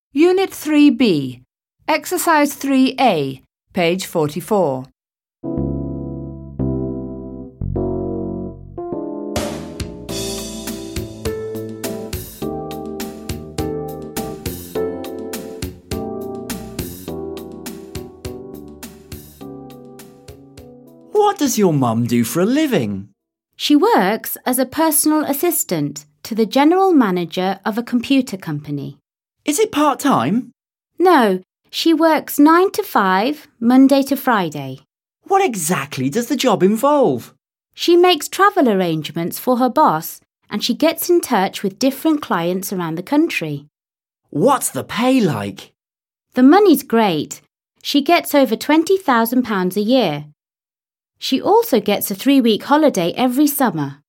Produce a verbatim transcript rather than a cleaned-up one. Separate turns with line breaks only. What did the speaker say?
Unit three B, Exercise three A, page forty-four.
What does your mum do for a living?
She works as a personal assistant to the general manager of a computer company.
Is it part-time?
No, she works nine to five, Monday to Friday.
What exactly does the job involve?
She makes travel arrangements for her boss and she gets in touch with different clients around the country.
What's the pay like?
The money's great. She gets over twenty thousand pounds a year. She also gets a three-week holiday every summer.